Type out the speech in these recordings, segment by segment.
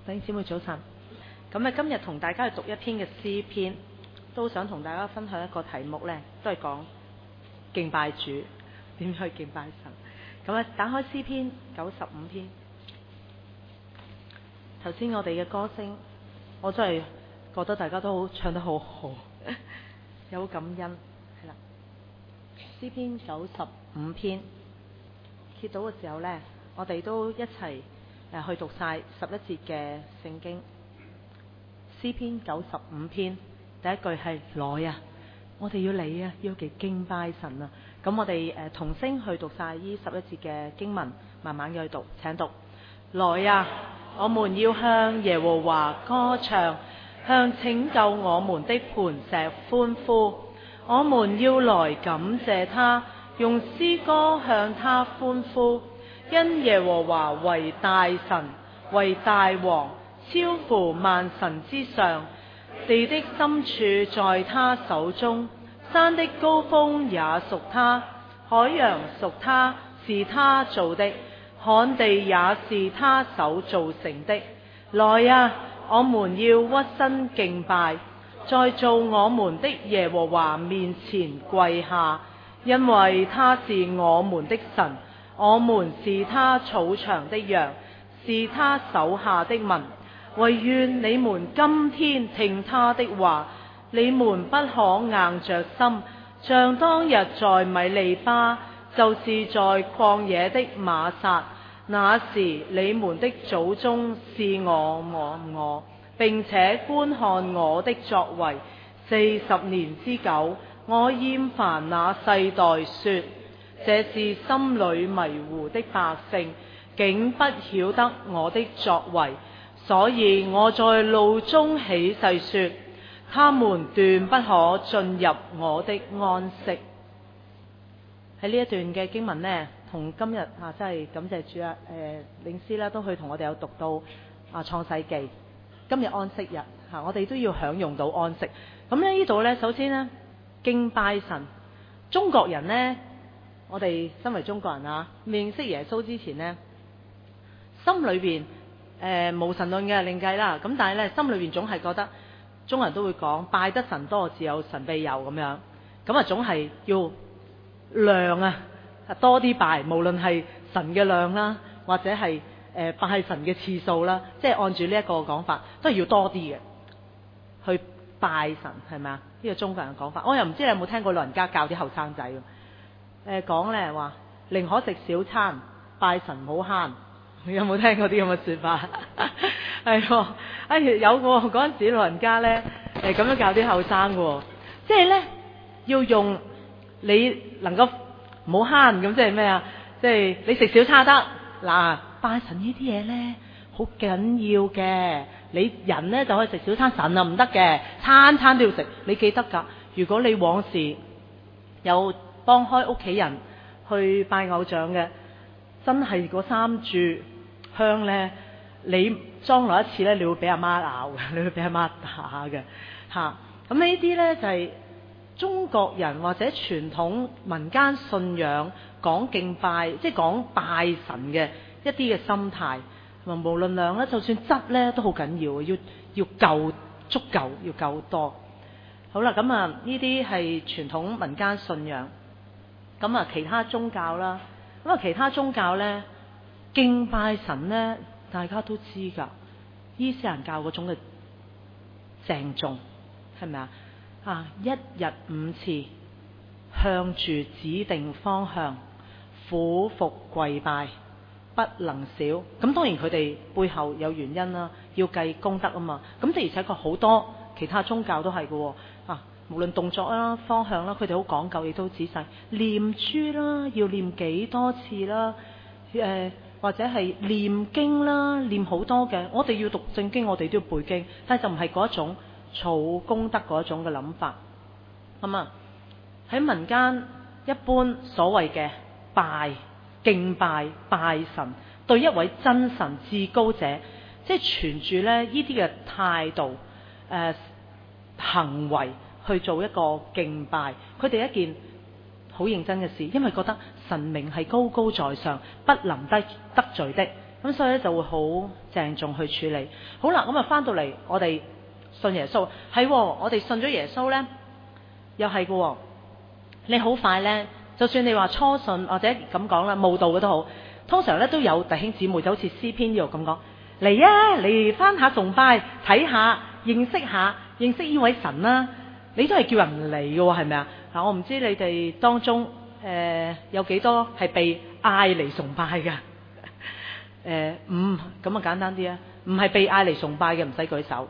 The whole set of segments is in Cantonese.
弟兄姊妹早晨。咁今日同大家去讀一篇嘅詩篇，都想同大家分享一個題目呢，都係講敬拜主，點去敬拜神。咁打開詩篇95篇。頭先我哋嘅歌聲，我真係覺得大家都唱得好好，有好感恩。係啦，詩篇95篇揭到嘅時候呢，我哋都一齊去讀晒11節嘅聖經。詩篇95篇第一句係來啊，我哋要嚟啊，要嚟敬拜神啊。咁我哋同聲去讀晒呢11節嘅經文，慢慢去讀。請讀：來啊，我們要向耶和華歌唱，向拯救我們的磐石歡呼。我們要來感謝他，用詩歌向他歡呼。因耶和華為大神，為大王，超乎萬神之上。地的深處在他手中，山的高峰也屬他，海洋屬他，是他造的，旱地也是他手造成的。來啊，我們要屈身敬拜，在造我們的耶和華面前跪下，因為他是我們的神，我們是他草場的羊，是他手下的民。惟願你們今天聽他的話，你們不可硬着心，像當日在米利巴，就是在曠野的瑪撒。那時你們的祖宗是我，並且觀看我的作為40年之久。我厭煩那世代說，這是心裏迷糊的百姓，竟不曉得我的作為。所以我在怒中起誓說，他們斷不可進入我的安息。喺呢一段嘅經文呢，同今日真係感謝主領詩啦，都去同我哋有讀到創世記。今日安息日我哋都要享用到安息。咁呢度呢，首先呢，敬拜神。中國人呢，我哋身為中國人未認識耶穌之前呢，心裏邊無神論嘅另計啦。咁但係呢，心裏邊總係覺得中國人都會講拜得神多，自有神庇佑咁樣。咁總係要量多啲拜，無論係神嘅量啦，或者係拜神嘅次數啦，即係按住呢一個講法，都係要多啲嘅去拜神，係咪啊？呢個中國人嘅講法。我又唔知你有冇聽過老人家教啲後生仔講呢話，寧可食小餐，拜神唔好慳。你有冇聽過啲咁嘅說法？係有個嗰陣時老人家呢，咁樣教啲後生嘅，即係呢，要用你能夠唔好慳咁，即係咩啊？即係你食小餐得嗱，拜神呢啲嘢呢，好緊要嘅。你人呢，就可以食小餐，神啊唔得嘅，餐餐都要食。你記得㗎？如果你往時有幫開屋企人去拜偶像嘅，真係嗰3炷香呢，你裝落一次呢，你會俾阿媽鬧嘅，你會俾阿媽打嘅嚇。咁呢啲呢，就係中國人或者傳統民間信仰講敬拜，即係講拜神嘅一啲嘅心態。無論量咧，就算質咧都好緊要，要夠足夠，要夠多。好啦，咁呢啲係傳統民間信仰。咁其他宗教啦，其他宗教咧敬拜神咧，大家都知㗎。伊斯蘭教嗰種嘅鄭重係咪啊？一日5次，向住指定方向俯伏跪拜，不能少。咁當然佢哋背後有原因啦，要計功德啊嘛。咁的而且確好多其他宗教都係嘅無論動作啦、方向啦，佢哋好講究，亦都仔細。念珠啦，要念幾多次啦？或者係念經啦，念好多嘅。我哋要讀正經，我哋都要背經，但係就唔係嗰一種儲功德嗰一種嘅諗法。咁喺民間一般所謂嘅拜、敬拜、拜神，對一位真神至高者，即係存住呢啲嘅態度、行為去做一個敬拜。佢哋一件好認真嘅事，因為覺得神明係高高在上，不能得罪的。 咁所以咧就會好鄭重去處理。好啦，咁啊翻到嚟我哋信耶穌，係我哋信咗耶穌咧，又係嘅。你好快咧，就算你話初信或者咁講啦，慕道嘅都好，通常咧都有弟兄姊妹就好似詩篇呢度咁講，嚟啊嚟翻下崇拜，睇下認識呢位神啦。你都係叫人嚟嘅喎，係咪啊？嗱，我唔知你哋當中有幾多係被嗌嚟崇拜㗎？咁啊簡單啲啊，唔係被嗌嚟崇拜嘅唔使舉手。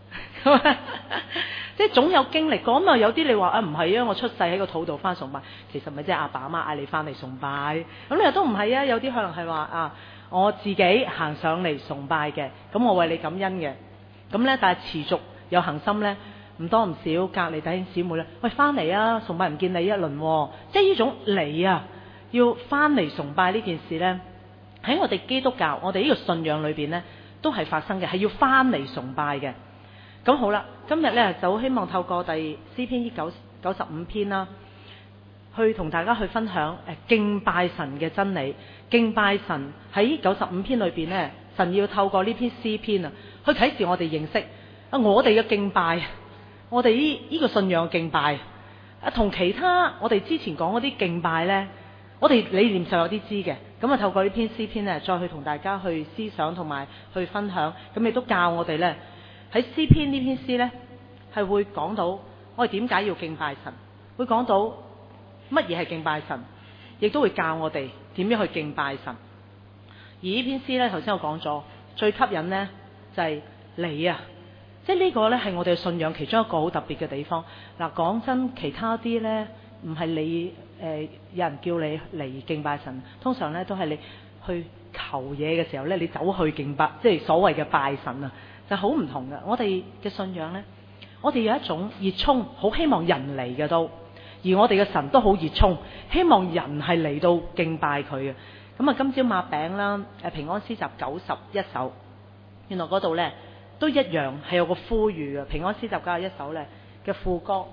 即係總有經歷過，咁啊有啲你話啊唔係啊，我出世喺個肚度翻崇拜，其實咪即係阿爸阿媽嗌你翻嚟崇拜。咁你又都唔係啊，有啲可能係話啊我自己行上嚟崇拜嘅，咁我為你感恩嘅。咁咧但係持續有恒心咧。唔多唔少，隔離弟兄姊妹咧，喂翻嚟啊！崇拜唔見你一輪喎，即係呢種嚟啊，要翻嚟崇拜呢件事咧，喺我哋基督教，我哋呢個信仰裏邊咧，都係發生嘅，係要翻嚟崇拜嘅。咁好啦，今日咧就好希望透過第詩篇95篇啦，去同大家去分享敬拜神嘅真理。敬拜神喺95篇裏邊咧，神要透過呢篇詩篇啊，去啟示我哋認識啊，我哋嘅敬拜。我哋呢個信仰敬拜同其他我哋之前講嗰啲敬拜呢，我哋理念上有啲知嘅。咁啊透過呢篇詩篇呢，再去同大家去思想同埋去分享。咁亦都教我哋呢，喺詩篇呢篇詩呢，係會講到我哋點解要敬拜神，會講到乜嘢係敬拜神，亦都會教我哋點樣去敬拜神。而呢篇詩呢，頭先我講咗最吸引呢，就係你啊！即係呢個呢，係我哋嘅信仰其中一個好特別嘅地方。嗱，講真，其他啲呢，唔係你有人叫你嚟敬拜神，通常呢，都係你去求嘢嘅時候呢，你走去敬拜，即係所謂嘅拜神啊，就好唔同嘅。我哋嘅信仰呢，我哋有一種熱衷，好希望人嚟嘅都，而我哋嘅神都好熱衷，希望人係嚟到敬拜佢嘅。咁啊，今朝擘餅啦，平安詩集91首，原來嗰度呢。都一樣係有個呼籲嘅。平安詩集91首咧嘅副歌，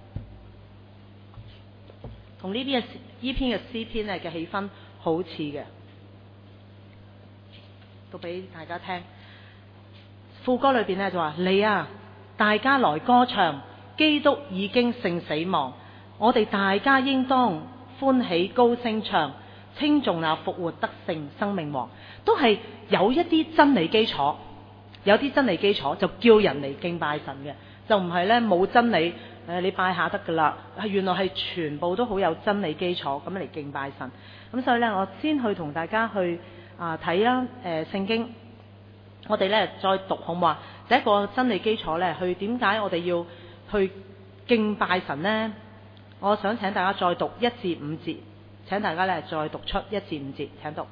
同呢篇嘅詩篇咧嘅氣氛好似嘅，讀俾大家聽。副歌裏邊咧就話：嚟啊，大家來歌唱，基督已經勝死亡，我哋大家應當歡喜高聲唱，稱頌那復活得勝生命王。都係有一啲真理基礎。有啲真理基礎就叫人嚟敬拜神嘅，就唔係咧冇真理你拜下得噶啦。原來係全部都好有真理基礎咁嚟敬拜神。咁所以咧，我先去同大家去睇啦聖經，我哋咧再讀好唔好啊？第一個真理基礎咧，去點解我哋要去敬拜神呢？我想請大家再讀1至5節，請大家咧再讀出1至5節，請讀。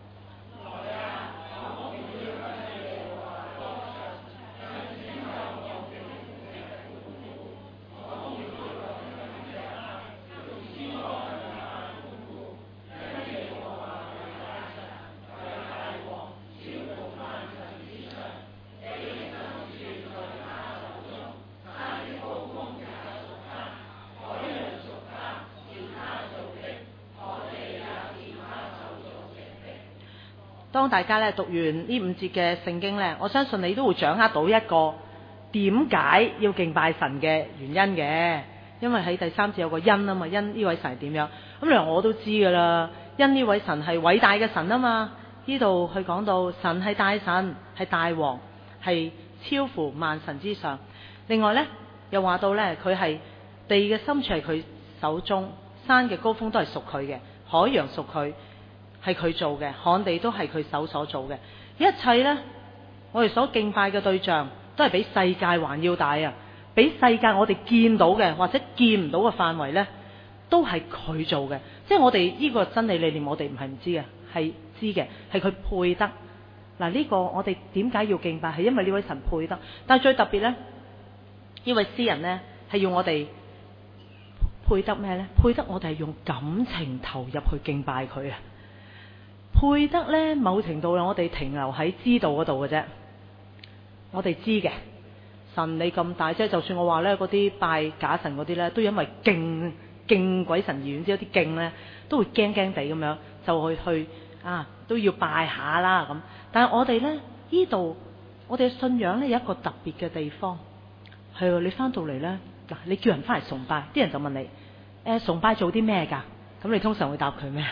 當大家咧讀完呢5節嘅聖經咧，我相信你都會掌握到一個點解要敬拜神嘅原因嘅。因為喺第3節有個因啊嘛，因呢位神係點樣？咁你話我都知噶啦，因呢位神係偉大嘅神啊嘛。呢度去講到神係大神，係大王，係超乎萬神之上。另外咧又話到咧，佢係地嘅深處係佢手中，山嘅高峰都係屬佢嘅，海洋屬佢。係佢做嘅，旱地都係佢手所做嘅，一切呢，我哋所敬拜嘅對象都係比世界還要大啊！比世界我哋見到嘅或者見唔到嘅範圍呢，都係佢做嘅。即係我哋呢個真理理念，我哋唔係唔知嘅，係知嘅，係佢配得。嗱，呢個我哋點解要敬拜？係因為呢位神配得。但係最特別呢，呢位詩人呢，係要我哋配得咩呢？配得我哋係用感情投入去敬拜佢啊！配得呢，某程度上我哋停留喺知道嗰度嘅啫。我哋知嘅神你咁大啫，就算我話呢嗰啲拜假神嗰啲呢，都因為敬鬼神而遠之，有啲敬呢都會驚驚地咁樣就去都要拜下啦咁。但係我哋呢，呢度我哋嘅信仰呢，有一個特別嘅地方，係喎，你翻到嚟呢，你叫人翻嚟崇拜，啲人就問你崇拜做啲咩㗎？咁你通常會答佢咩？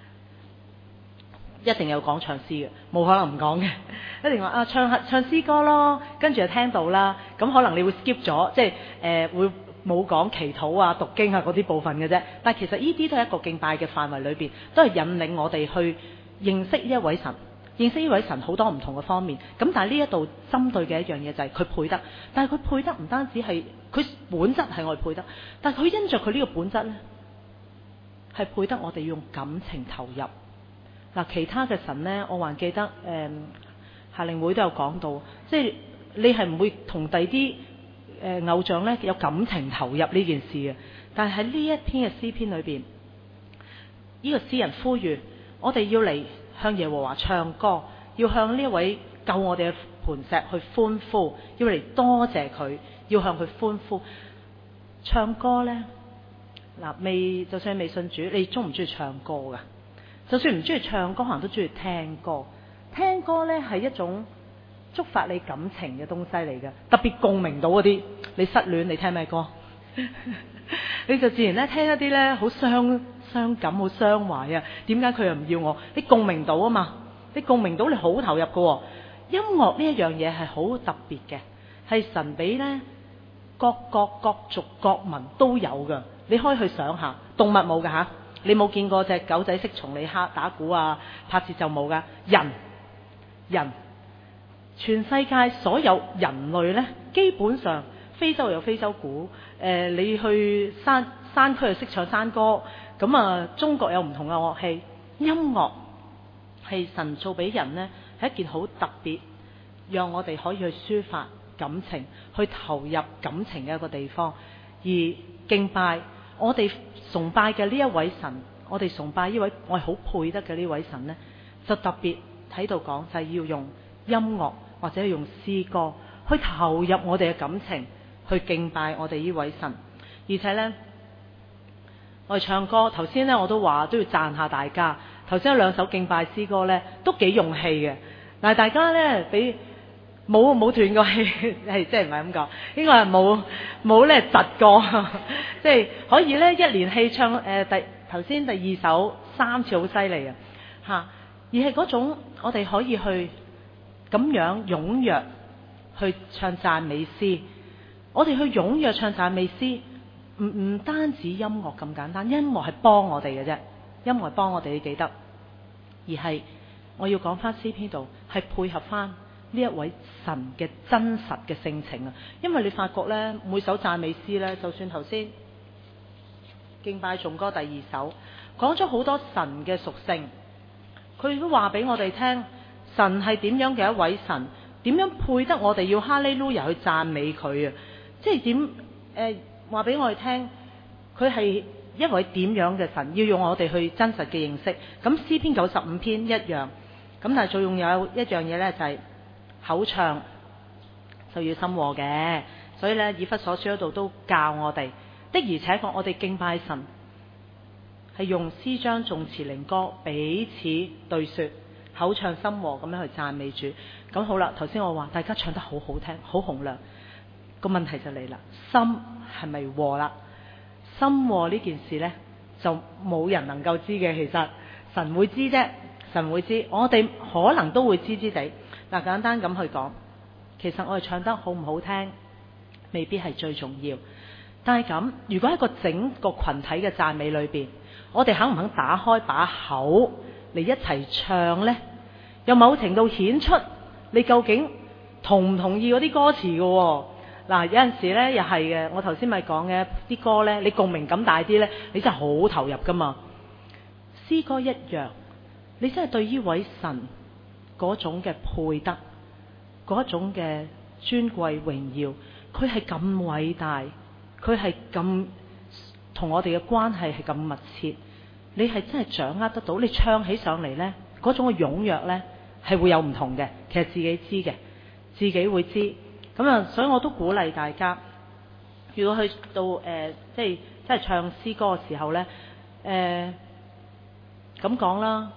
一定有講唱詩嘅，冇可能唔講嘅。一定話唱詩歌咯，跟住就聽到啦。咁可能你會 skip 咗，即係會冇講祈禱啊、讀經啊嗰啲部分嘅啫。但係其實呢啲都係一個敬拜嘅範圍裏邊，都係引領我哋去認識呢一位神。認識呢位神好多唔同嘅方面。咁但係呢一度針對嘅一樣嘢就係佢配得，但係佢配得唔單止係佢本質係我哋配得，但係佢因着佢呢個本質呢，係配得我哋用感情投入。嗱，其他嘅神呢，我還記得夏令會都有講到，即係你係唔會同第啲偶像呢有感情投入呢件事嘅。但係喺呢一篇嘅詩篇裏邊，呢個詩人呼籲我哋要嚟向耶和華唱歌，要向呢一位救我哋嘅磐石去歡呼，要嚟多謝佢，要向佢歡呼。唱歌呢，就算未信主，你中唔中意唱歌㗎？就算唔中意唱歌，可能都中意聽歌。聽歌呢係一種觸發你感情嘅東西嚟嘅，特別共鳴到嗰啲。你失戀，你聽咩歌？你就自然咧聽一啲咧好傷感、好傷懷啊！點解佢又唔要我？你共鳴到啊嘛，你共鳴到你好投入嘅。音樂呢一樣嘢係好特別嘅，係神俾咧各國各族各民都有嘅。你可以去想下，動物冇㗎吓。你冇見過隻狗仔識從你打鼓啊、拍節奏冇㗎？人，全世界所有人類呢，基本上非洲有非洲鼓，你去山區又識唱山歌，咁啊中國有唔同嘅樂器。音樂係神做俾人呢，係一件好特別，讓我哋可以去抒發感情、去投入感情嘅一個地方。而敬拜，我哋崇拜嘅呢一位神，我哋崇拜呢位我係好配得嘅呢位神呢，就特別喺度講就係要用音樂或者用詩歌去投入我哋嘅感情，去敬拜我哋呢位神。而且呢，我哋唱歌頭先呢，我都話都要讚下大家。頭先有兩首敬拜詩歌呢，都幾用氣嘅。但係大家呢，俾冇斷過氣，係即係唔係咁講，應該係冇咧窒過，即係可以咧一連氣唱頭先第二首3次好犀利啊嚇！而係嗰種我哋可以去咁樣踴躍去唱讚美詩，我哋去踴躍唱讚美詩，唔單止音樂咁簡單，音樂係幫我哋嘅啫，音樂係幫我哋，你記得，而係我要講翻詩篇度係配合翻呢一位神嘅真實嘅性情啊！因為你發覺呢，每首讚美詩呢，就算頭先敬拜頌歌第二首講咗好多神嘅屬性，佢都話俾我哋聽，神係點樣嘅一位神，點樣配得我哋要哈利路亞去讚美佢啊！即係點話俾我哋聽，佢係一位點樣嘅神，要用我哋去真實嘅認識。咁詩篇95篇一樣，咁但係仲有一樣嘢呢，就係口唱就要心和嘅，所以呢，以弗所書嗰度都教我哋的，而且確我哋敬拜神係用詩章頌詞靈歌彼此對說，口唱心和咁樣去讚美主。咁好啦，頭先我話大家唱得好好聽，好洪亮，個問題就嚟啦，心係咪和啦？心和呢件事呢，就冇人能夠知嘅，其實神會知啫，神會知，我哋可能都會知知地。嗱，簡單咁去講，其實我哋唱得好唔好聽，未必係最重要。但係咁，如果喺個整個群體嘅讚美裏邊，我哋肯唔肯打開把口嚟一齊唱呢？有某程度顯出你究竟同唔同意嗰啲歌詞嘅喎？嗱，有陣時呢又係嘅，我頭先咪講嘅啲歌呢，你共鳴感大啲呢，你真係好投入噶嘛。詩歌一樣，你真係對呢位神嗰種嘅配得，嗰種嘅尊貴榮耀，佢係咁偉大，佢係咁同我哋嘅關係係咁密切，你係真係掌握得到，你唱起上嚟呢，嗰種嘅踴躍呢，係會有唔同嘅，其實自己知嘅，自己會知。咁啊，所以我都鼓勵大家，如果去到即係唱詩歌嘅時候呢，咁講啦，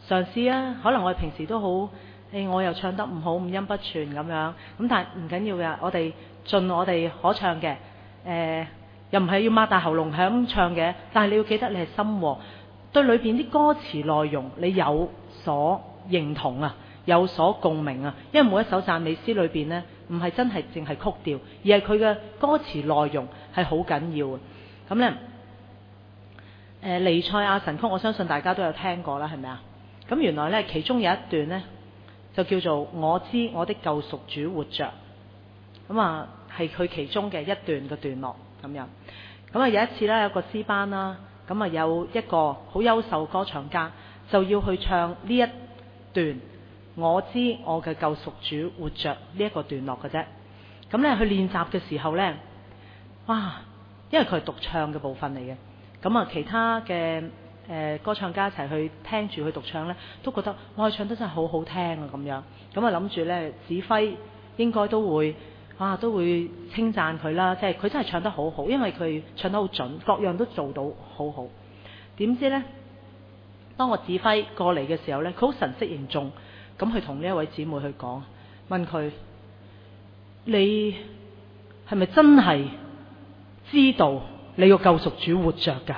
嘗試啊，可能我哋平時都好，我又唱得唔好，五音不全咁樣，咁但係唔緊要嘅，我哋盡我哋可唱嘅，又唔係要擘大喉嚨係咁唱嘅，但係你要記得你係心和，對裏邊啲歌詞內容你有所認同啊，有所共鳴啊，因為每一首讚美詩裏邊呢，唔係真係淨係曲調，而係佢嘅歌詞內容係好緊要嘅。咁呢，尼賽亞神曲，我相信大家都有聽過啦，係咪啊？咁原來呢，其中有一段呢，就叫做我知我的救贖主活着，咁啊係佢其中嘅一段嘅段落咁樣。咁啊有一次呢，有個詩班啦，咁啊有一個好優秀歌唱家就要去唱呢一段我知我嘅救贖主活着呢一個段落嘅啫。咁呢，去練習嘅時候呢，哇！因為佢係獨唱嘅部分嚟嘅，咁啊其他嘅歌唱家一齊去聽住佢獨唱呢，都覺得哇佢唱得真係好好聽啊咁樣。咁啊諗住呢，指揮應該都會稱讚佢啦，即係佢真係唱得好好，因為佢唱得好準，各樣都做到好好。點知呢，當我指揮過嚟嘅時候呢，佢好神色凝重咁去同呢一位姊妹去講，問佢：你係咪真係知道你個救贖主活着㗎？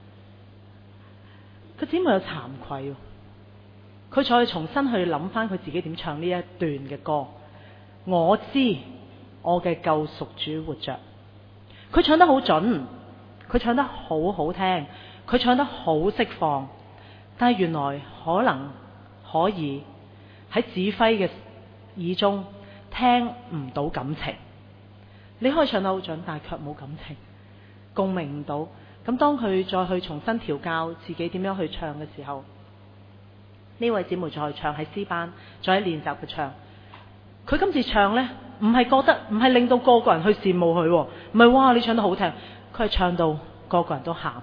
個姊妹有慚愧，佢再重新去諗翻佢自己點唱呢一段嘅歌。我知我嘅救贖主活着，佢唱得好準，佢唱得好好聽，佢唱得好釋放，但係原來可能可以喺指揮嘅耳中聽唔到感情。你可以唱得好準，但係卻冇感情，共鳴唔到。咁當佢再去重新調教自己點樣去唱嘅時候，呢位姊妹再去唱喺詩班，再喺練習嘅唱。佢今次唱呢，唔係令到個個人去羨慕佢，唔係哇你唱得好聽，佢係唱到個個人都喊，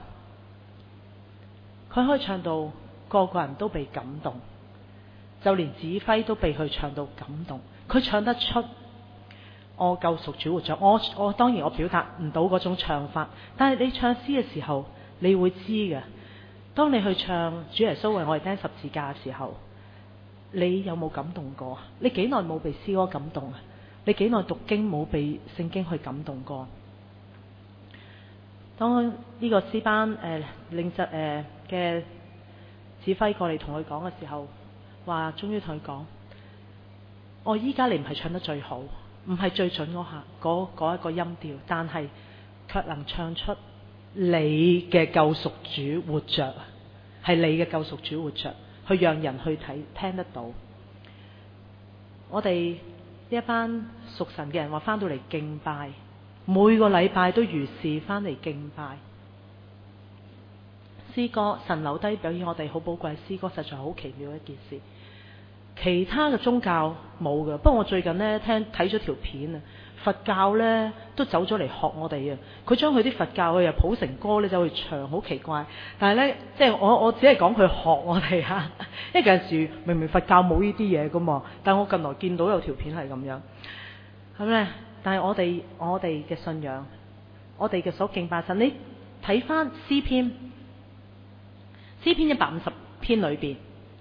佢可以唱到個個人都被感動，就連指揮都被佢唱到感動。佢唱得出我救贖主活着，我當然我表達唔到嗰種唱法，但係你唱詩嘅時候，你會知嘅。當你去唱主耶穌為我哋釘十字架嘅時候，你有冇感動過？你幾耐冇被詩歌感動啊？你幾耐讀經冇被聖經去感動過？當呢個詩班領袖嘅指揮過嚟同佢講嘅時候，話終於同佢講：我依家你唔係唱得最好，唔係最準嗰一個音調，但係卻能唱出你嘅救贖主活着，係你嘅救贖主活着，去讓人去聽得到。我哋呢一班屬神嘅人話翻到嚟敬拜，每個禮拜都如是翻嚟敬拜。詩歌神留低表現我哋好寶貴，詩歌實在好奇妙一件事。其他嘅宗教冇嘅，不過我最近呢睇咗條片啊，佛教呢都走咗嚟學我哋啊，佢將佢啲佛教又譜成歌呢走去唱，好奇怪。但係呢，即係我只係講佢學我哋啊，因為有陣時明明佛教冇呢啲嘢噶嘛，但我近來見到有條片係咁樣，咁呢，但係我哋嘅信仰，我哋嘅所敬拜神，你睇翻詩篇150篇裏邊，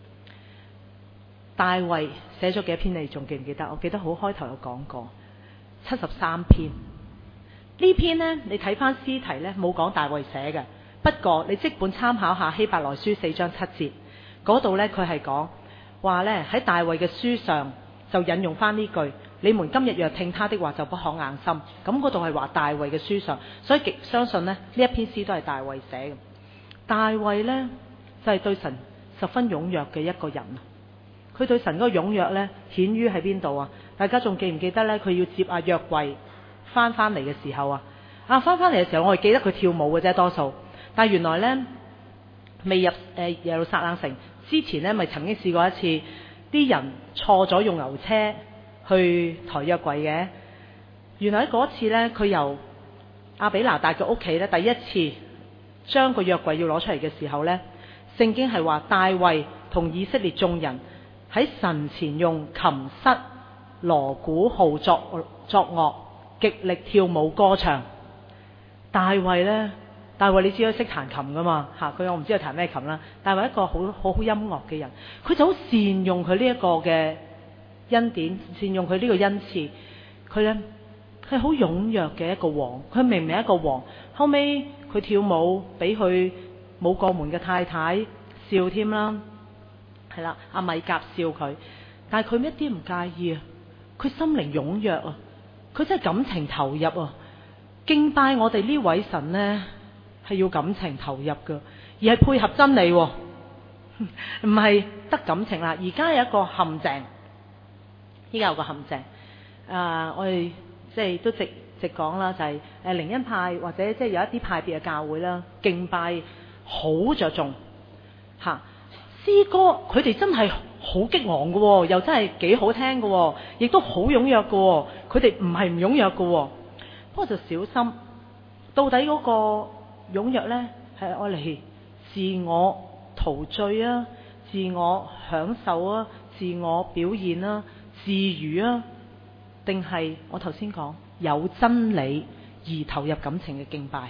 大衛寫咗幾多篇？你仲記唔記得？我記得好開頭有講過73篇。呢篇呢，你睇翻詩題呢，冇講大衛寫嘅。不過你即管參考下希伯來書4章7節嗰度呢，佢係講話呢，喺大衛嘅書上就引用翻呢句：你們今日若聽他的話，就不可硬心。咁嗰度係話大衛嘅書上，所以極相信呢，呢一篇詩都係大衛寫嘅。大衛呢，就係對神十分踴躍嘅一個人。佢對神嗰個踴躍呢，顯於喺邊度啊？大家仲記唔記得呢？佢要接阿約櫃翻嚟嘅時候啊，翻嚟嘅時候，我係記得佢跳舞嘅啫，多數。但係原來呢，未入耶路撒冷城之前呢，咪曾經試過一次，啲人錯咗用牛車去抬約櫃嘅。原來喺嗰次呢，佢由亞比拿達嘅屋企呢，第一次將個約櫃要攞出嚟嘅時候呢，聖經係話大衛同以色列眾人喺神前用琴瑟、鑼鼓號作樂，極力跳舞歌唱。大衛呢， 大衛你知佢識彈琴噶嘛嚇，佢我唔知佢彈咩琴啦。大衛一個好音樂嘅人，佢就好善用佢呢一個嘅恩典，善用佢呢個恩賜。佢呢係好踴躍嘅一個王，佢明明係一個王，後尾佢跳舞俾佢冇過門嘅太太笑添啦，係啦，阿米甲笑佢，但係佢一啲唔介意啊，佢心靈踴躍啊，佢真係感情投入啊。敬拜我哋呢位神呢，係要感情投入噶，而係配合真理，唔係得感情啦。而家有一個陷阱，依家有個陷阱，我哋即係都直講啦，就係靈恩派或者即係有一啲派別嘅教會啦，敬拜好着重嚇詩歌，佢哋真係好激昂嘅，又真係幾好聽嘅，亦都好踴躍嘅，佢哋唔係唔踴躍嘅。不過就小心，到底嗰個踴躍呢係愛嚟自我陶醉啊、自我享受啊、自我表現啊、自娛啊，定係我頭先講有真理而投入感情嘅敬拜？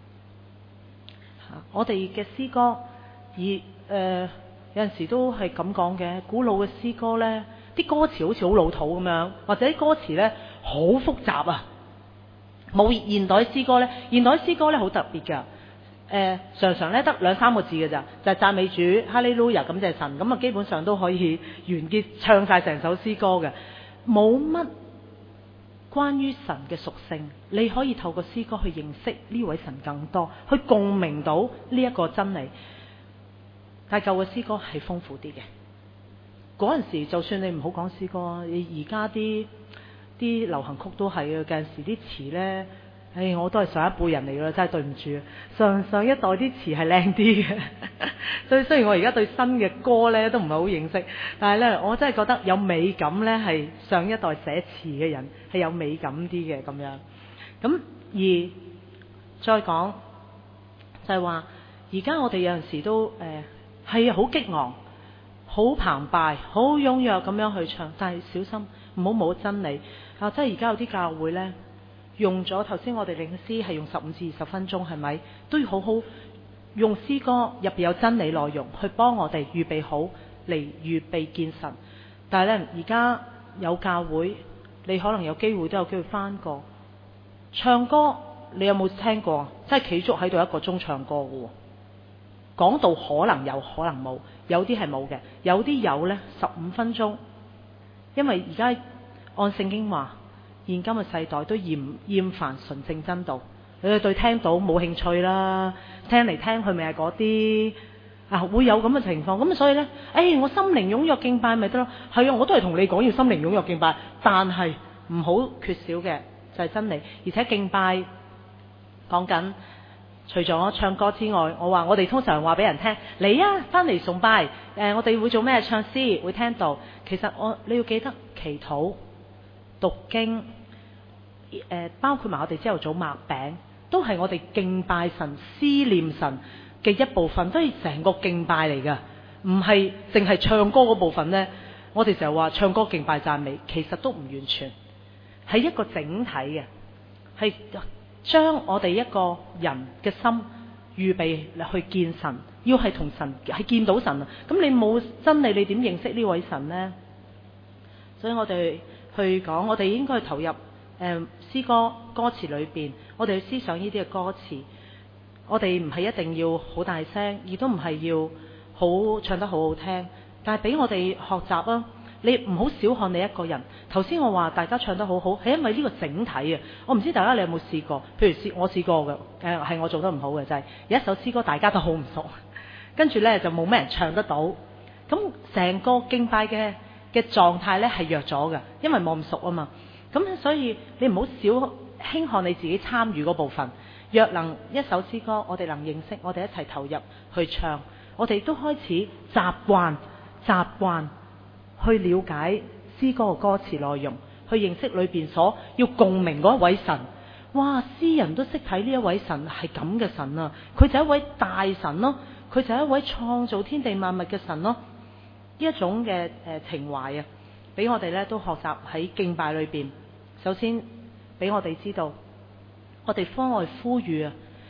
我哋嘅詩歌，有陣時都係咁講嘅，古老嘅詩歌呢，啲歌詞好似好老土咁樣，或者啲歌詞呢好複雜啊。冇現代詩歌呢，現代詩歌呢好特別㗎，常常呢得2-3個字嘅咋，就係讚美主、哈利路亞感謝神，咁啊基本上都可以完結唱晒成首詩歌嘅，冇乜關於神嘅屬性，你可以透過詩歌去認識呢位神更多，去共鳴到呢一個真理。但係舊嘅詩歌係豐富啲嘅，嗰陣時就算你唔好講詩歌，你而家啲流行曲都係啊，有陣時啲詞呢，我都係上一輩人嚟㗎啦，真係對唔住。上一代啲詞係靚啲嘅，所以雖然我而家對新嘅歌呢都唔係好認識，但係呢，我真係覺得有美感呢係上一代寫詞嘅人係有美感啲嘅咁樣。咁而再講就係話，而家我哋有陣時都係好激昂、好澎湃、好踴躍咁樣去唱，但係小心唔好冇真理。即係而家有啲教會呢，用咗頭先我哋領詩係用15至20分鐘，係咪都要好好用詩歌入邊有真理內容去幫我哋預備好嚟預備見神。但係呢，而家有教會，你可能有機會都有機會返過唱歌，你有冇聽過？即係企足喺度1個鐘唱歌嘅喎，講道可能有可能冇，有啲係冇嘅，有啲有呢15分鐘，因為而家按聖經話，現今嘅世代都厭煩純正真道，你哋對聽到冇興趣啦，聽嚟聽去咪係嗰啲會有咁嘅情況。咁所以呢，我心靈踴躍敬拜咪得咯。係啊，我都係同你講要心靈踴躍敬拜，但係唔好缺少嘅就係真理。而且敬拜講緊除咗唱歌之外，我話我哋通常話俾人聽，嚟啊翻嚟崇拜，我哋會做咩？唱詩，會聽道。其實你要記得祈禱、讀經，包括埋我哋朝頭早擘餅，都係我哋敬拜神、思念神嘅一部分，都係成個敬拜嚟㗎，唔係淨係唱歌嗰部分呢。我哋成日話唱歌敬拜讚美，其實都唔完全，係一個整體嘅，係將我哋一個人嘅心預備去見神，要係同神係見到神啊！咁你冇真理，你點認識呢位神呢？所以我哋去講，我哋應該去投入詩歌歌詞裏邊，我哋去思想呢啲嘅歌詞。我哋唔係一定要好大聲，亦都唔係要好唱得好好聽，但係俾我哋學習啊！你唔好小看你一個人。頭先我話大家唱得好好，係因為呢個整體啊！我唔知大家你有冇試過？譬如我試過嘅，係我做得唔好嘅，就係有一首詩歌大家都好唔熟，跟住呢就冇咩人唱得到，咁成個敬拜嘅狀態呢係弱咗嘅，因為冇咁熟啊嘛。咁所以你唔好輕看你自己參與嗰部分。若能一首詩歌，我哋能認識，我哋一齊投入去唱，我哋都開始習慣去了解詩歌嘅歌詞內容，去認識裏邊所要共鳴嗰一位神。哇！詩人都識睇呢一位神係咁嘅神啊！佢就係一位大神咯，佢就係一位創造天地萬物嘅神咯。呢一種嘅情懷啊，俾我哋咧都學習喺敬拜裏邊。首先俾我哋知道，我哋方外呼籲啊，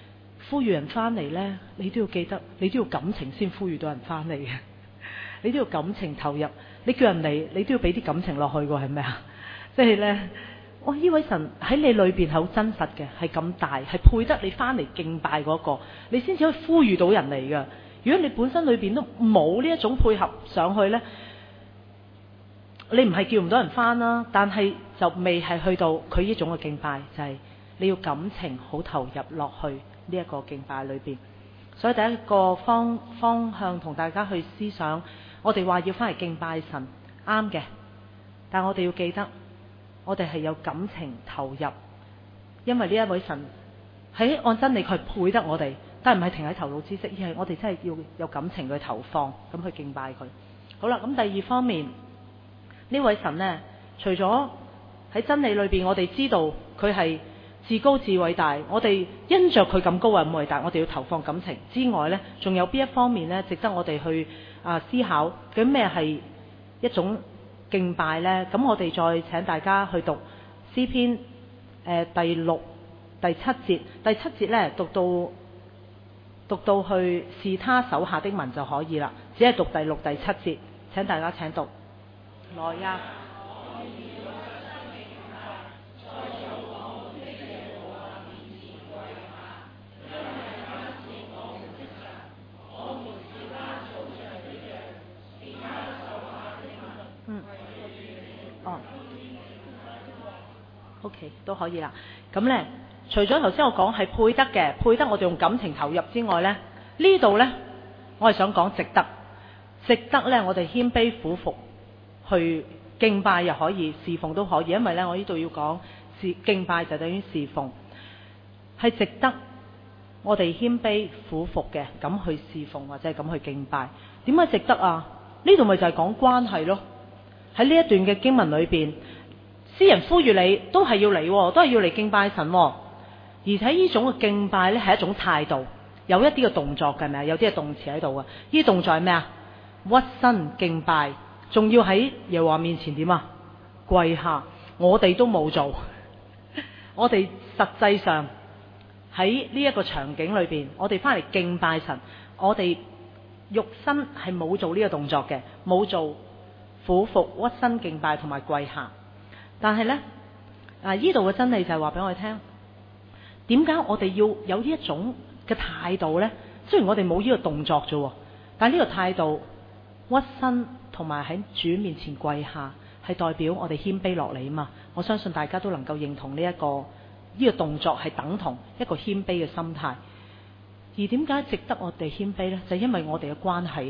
呼籲人翻嚟呢，你都要記得，你都要感情先呼籲到人翻嚟嘅，你都要感情投入。你叫人嚟，你都要俾啲感情落去㗎，係咪啊？即係呢，哇！呢位神喺你裏邊係好真實嘅，係咁大，係配得你翻嚟敬拜嗰個，你先至可以呼籲到人嚟㗎。如果你本身裏邊都冇呢一種配合上去呢，你唔係叫唔到人翻啦，但係就未係去到佢呢種嘅敬拜，就係你要感情好投入落去呢一個敬拜裏邊。所以第一個方向同大家去思想，我哋話要翻嚟敬拜神，啱嘅，但我哋要記得，我哋係有感情投入，因為呢一位神喺按真理佢係配得我哋，但係唔係停喺頭腦知識，而係我哋真係要有感情去投放，咁去敬拜佢。好啦，咁第二方面，呢位神呢，除咗喺真理裏邊，我哋知道佢係至高至偉大，我哋因着佢咁高啊咁偉大，我哋要投放感情之外呢，仲有邊一方面呢，值得我哋去思考？究竟咩係一種敬拜呢？咁我哋再請大家去讀詩篇第6、第7節。第7節呢，讀到去是他手下的民就可以啦，只係讀第6、第7節。請大家請讀來呀！OK 都可以啦。咁呢，除咗頭先我講係配得嘅，配得我哋用感情投入之外呢，呢度呢，我係想講值得呢，我哋謙卑俯伏去敬拜又可以，侍奉都可以。因為呢，我呢度要講敬拜就等於侍奉，係值得我哋謙卑俯伏嘅咁去侍奉或者係咁去敬拜。點解值得啊？呢度咪就係講關係咯。喺呢一段嘅經文裏邊，詩人呼籲你都係要嚟，都係要嚟敬拜神。而且呢種嘅敬拜呢，係一種態度，有一啲嘅動作嘅，係咪啊？有啲嘅動詞喺度啊。呢啲動作係咩啊？屈身敬拜，仲要喺耶和華面前點啊？跪下。我哋都冇做，我哋實際上喺呢一個場景裏邊，我哋翻嚟敬拜神，我哋肉身係冇做呢個動作嘅，冇做俯伏屈身敬拜同埋跪下。但係呢，呢度嘅真理就係話俾我哋聽，點解我哋要有呢一種嘅態度呢？雖然我哋冇呢個動作啫，但係呢個態度屈身同埋喺主面前跪下，係代表我哋謙卑落嚟啊嘛。我相信大家都能夠認同呢個動作係等同一個謙卑嘅心態。而點解值得我哋謙卑呢？就係因為我哋嘅關係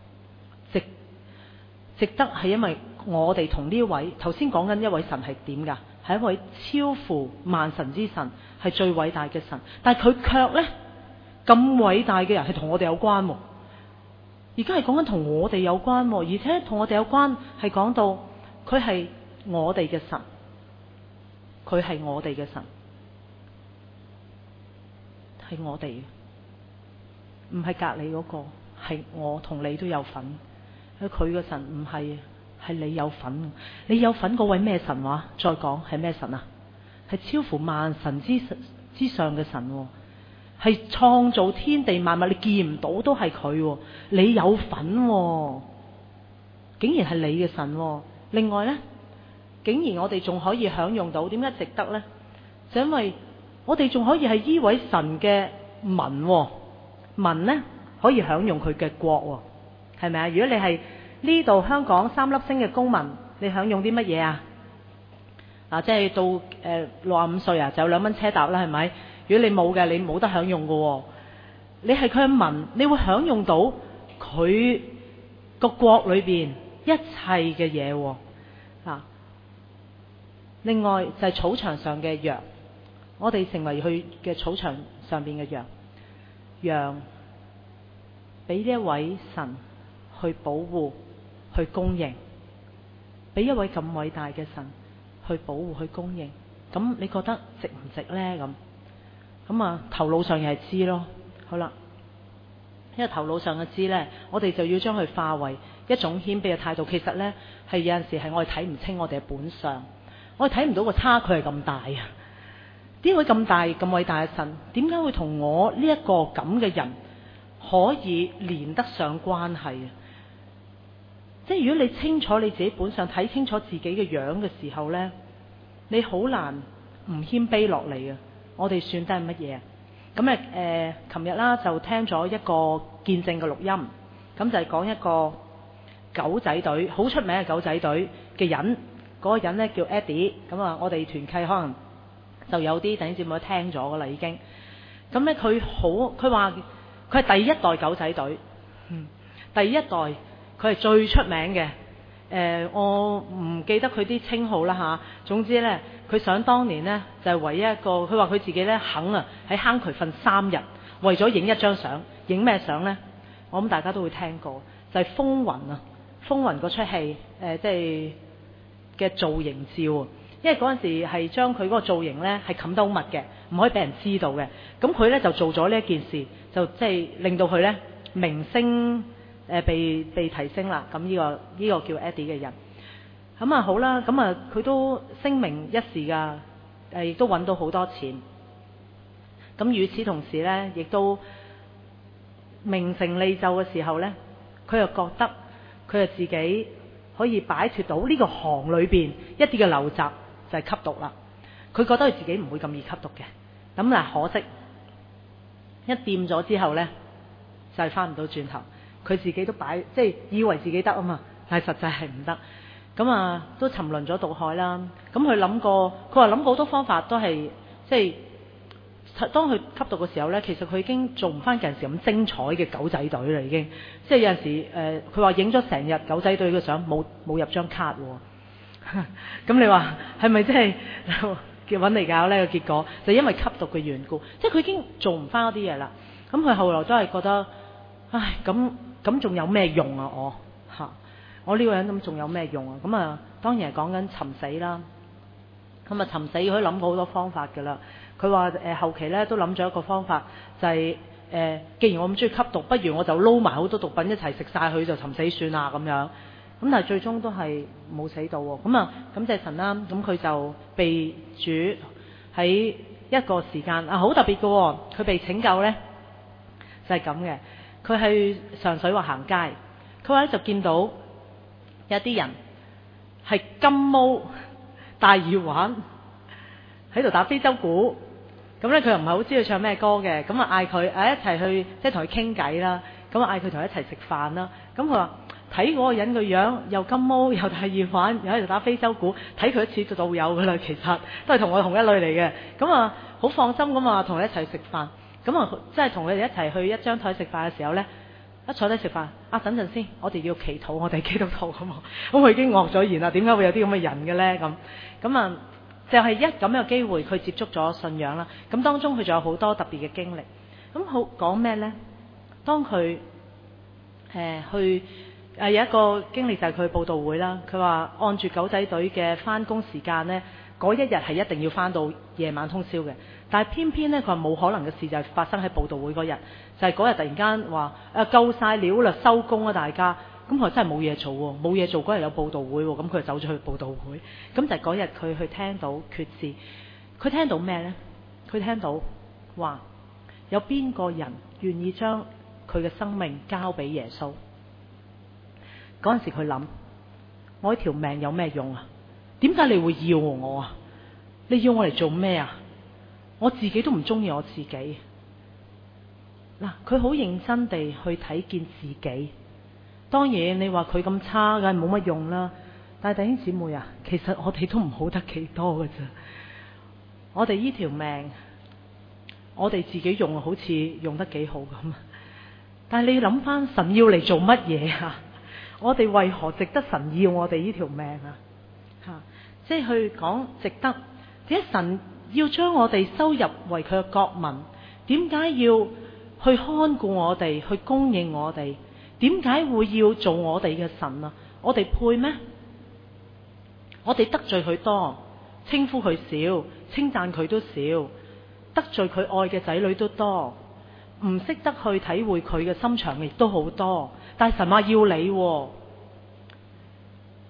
值得係因為我哋同呢位頭先講緊一位神係點㗎？係一位超乎萬神之神，係最偉大嘅神。但係佢卻呢，咁偉大嘅人係同我哋有關喎。而家係講緊同我哋有關喎，而且同我哋有關係講到佢係我哋嘅神，佢係我哋嘅神，係我哋，唔係隔離嗰個，係我同你都有份。佢嘅神唔係，係你有份。你有份嗰位咩神話？再講係咩神啊？係超乎萬神之上嘅神，係創造天地萬物，你見唔到都係佢。你有份，竟然係你嘅神。另外呢，竟然我哋仲可以享用到，點解值得呢？就因為我哋仲可以係呢位神嘅民呢，可以享用佢嘅國，係咪啊？如果你係呢度香港3粒星嘅公民，你享用啲乜嘢啊？即係到65歲啊，就有2蚊車搭啦，係咪？如果你冇嘅，你冇得享用嘅。你係佢嘅民，你會享用到佢個國裏邊一切嘅嘢。另外就係草場上嘅羊，我哋成為佢嘅草場上邊嘅羊，羊俾呢一位神去保護、去供應，俾一位咁偉大嘅神去保護、去供應，咁你覺得值唔值呢？咁啊，頭腦上又係知咯。好啦，因為頭腦上嘅知呢，我哋就要將佢化為一種謙卑嘅態度。其實呢，係有陣時係我哋睇唔清我哋嘅本相，我哋睇唔到個差距係咁大啊！ 點會咁大咁偉大嘅神，點解會同我呢一個咁嘅人可以連得上關係啊？即係如果你清楚你自己本相，睇清楚自己嘅樣嘅時候呢，你好難唔謙卑落嚟啊！我哋算得係乜嘢啊？咁琴日啦就聽咗一個見證嘅錄音，咁就係講一個狗仔隊好出名嘅狗仔隊嘅人，嗰個人呢叫 Eddie， 咁啊我哋團契可能就有啲弟兄姊妹聽咗噶啦已經。咁呢佢話佢係第一代狗仔隊，第一代佢係最出名嘅。我唔記得佢啲稱號啦嚇。總之呢，佢想當年呢就係唯一一個，佢話佢自己呢肯啊喺坑渠瞓3日，為咗影一張相。影咩相呢？我諗大家都會聽過，就係《風雲》啊，《風雲》嗰出戲即係嘅造型照。因為嗰陣時係將佢嗰個造型呢係冚得好密嘅，唔可以俾人知道嘅。咁佢呢就做咗呢一件事，就即係令到佢呢名聲被提升啦。咁呢個叫 Eddie 嘅人，咁啊好啦，咁啊佢都聲名一時㗎，亦都揾到好多錢。咁與此同時呢，亦都名成利就嘅時候呢，佢又覺得佢又自己可以擺脫到呢個行裏邊一啲嘅陋習，就係吸毒啦。佢覺得佢自己唔會咁易吸毒嘅。咁嗱，可惜一掂咗之後呢，就係翻唔到轉頭。佢自己都即係以為自己得啊嘛，但係實際係唔得。咁啊，都沉淪咗毒海啦。咁佢諗過，佢話諗過好多方法，都係即係當佢吸毒嘅時候呢，其實佢已經做唔翻近時咁精彩嘅狗仔隊啦，已經。即係有陣時佢話影咗成日狗仔隊嘅相，冇入張卡喎。咁你話係咪即係揾嚟搞呢個結果？就因為吸毒嘅緣故，即係佢已經做唔翻嗰啲嘢啦。咁佢後來都係覺得，唉，咁仲有咩用啊？我呢個人咁仲有咩用啊？咁啊，當然係講緊尋死啦。咁啊，尋死佢諗過好多方法㗎啦。佢話後期咧都諗咗一個方法，就係既然我咁中意吸毒，不如我就撈埋好多毒品一齊食晒佢，就尋死算啦咁樣。咁但係最終都係冇死到喎。咁啊，感謝神啦。咁佢就被主喺一個時間啊，好特別嘅喎。佢被拯救咧就係咁嘅。佢去上水話行街，佢話咧就見到有啲人係金毛戴耳環喺度打非洲鼓。咁咧佢又唔係好知佢唱咩歌嘅，咁啊嗌佢一齊去即係同佢傾偈啦。咁啊嗌佢同佢一齊食飯啦。咁佢話睇嗰個人個樣又金毛又戴耳環又喺度打非洲鼓，睇佢一次就導遊噶啦。其實都係同我同一類嚟嘅。咁啊好放心咁啊同佢一齊食飯。咁啊即係同佢哋一齊去一張台食飯嘅時候呢，一坐低食飯等陣先，我哋要祈禱，我哋基督徒咁。咁佢已經愕咗言啦，點解會有啲咁嘅人嘅呢？咁啊就係一咁嘅機會，佢接觸咗信仰啦。咁當中佢仲有好多特別嘅經歷。咁好講咩呢？當佢去有一個經歷就係佢報道會啦。佢話按住狗仔隊嘅翻工時間呢，嗰一日係一定要翻到夜晚通宵嘅。但係偏偏呢，佢話冇可能嘅事就係發生喺報道會嗰日，就係嗰日突然間話夠晒料啦，收工啊大家。咁佢真係冇嘢做喎，冇嘢做嗰日有報道會喎，咁佢就走咗去報道會。咁就係嗰日佢去聽到決志，佢聽到咩呢？佢聽到話有邊個人願意將佢嘅生命交俾耶穌？嗰陣時佢諗，我呢條命有咩用啊？點解你會要我啊？你要我嚟做咩啊？我自己都唔中意我自己。嗱，佢好認真地去睇見自己。當然你話佢咁差梗係冇乜用啦。但係弟兄姊妹啊，其實我哋都唔好得幾多㗎咋。我哋呢條命，我哋自己用好似用得幾好咁。但係你諗翻神要嚟做乜嘢啊？我哋為何值得神要我哋呢條命啊？即係去講值得。點解神要將我哋收入為佢嘅國民？點解要去看顧我哋，去供應我哋？點解會要做我哋嘅神啊？我哋配咩？我哋得罪佢多，稱呼佢少，稱讚佢都少，得罪佢愛嘅仔女都多，唔識得去體會佢嘅心腸亦都好多。但係神話要你喎，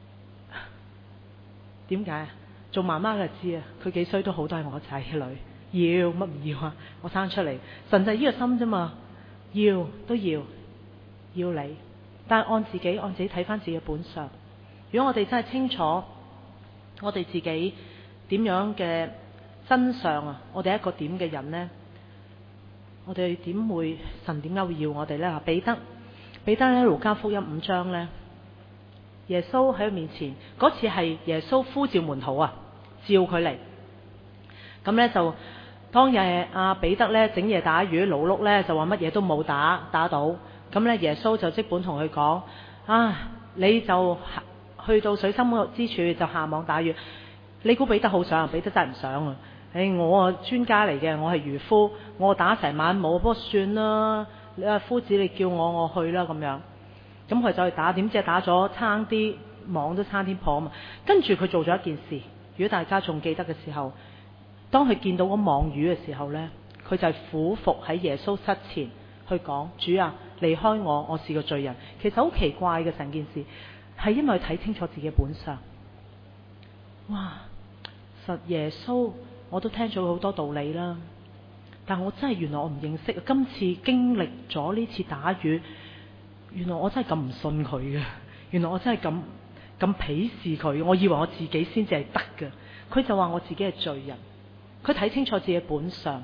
點解？做媽媽嘅知啊，佢幾衰都好，都係我仔女， 要乜唔要啊？我生出嚟，神就係呢個心啫嘛，要都要你，但係按自己睇翻自己嘅本相。如果我哋真係清楚我哋自己點樣嘅真相啊，我哋一個點嘅人呢？我哋神點解會要我哋呢？彼得咧，路加福音5章呢，耶穌喺佢面前嗰次係耶穌呼召門徒啊，召佢嚟。咁呢，就當日阿彼得呢，整夜打魚，勞碌呢，就話乜嘢都冇打到。咁呢，耶穌就即本同佢講：你就去到水深之處就下網打魚。你估彼得好想？彼得真係唔想啊！我專家嚟嘅，我係漁夫，我打成晚冇，不過算啦。你話夫子，你叫我去啦咁樣。咁佢就去打，點知打咗差啲網都差啲破啊嘛。跟住佢做咗一件事，如果大家仲記得嘅時候，當佢見到嗰網魚嘅時候呢，佢就係俯伏喺耶穌膝前去講：主啊，離開我，我是個罪人。其實好奇怪嘅成件事，係因為佢睇清楚自己嘅本相。哇！實耶穌我都聽咗好多道理啦，但我真係原來我唔認識。今次經歷咗呢次打魚，原來我真係咁唔信佢嘅，原來我真係咁鄙視佢。我以為我自己先至係得嘅，佢就話我自己係罪人。佢睇清楚自己本相。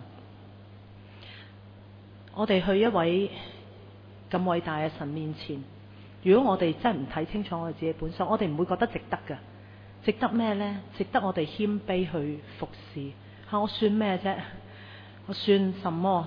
我哋去一位咁偉大嘅神面前，如果我哋真係唔睇清楚我哋自己本相，我哋唔會覺得值得嘅。值得咩呢？值得我哋謙卑去服侍。我算咩啫？我算什麼？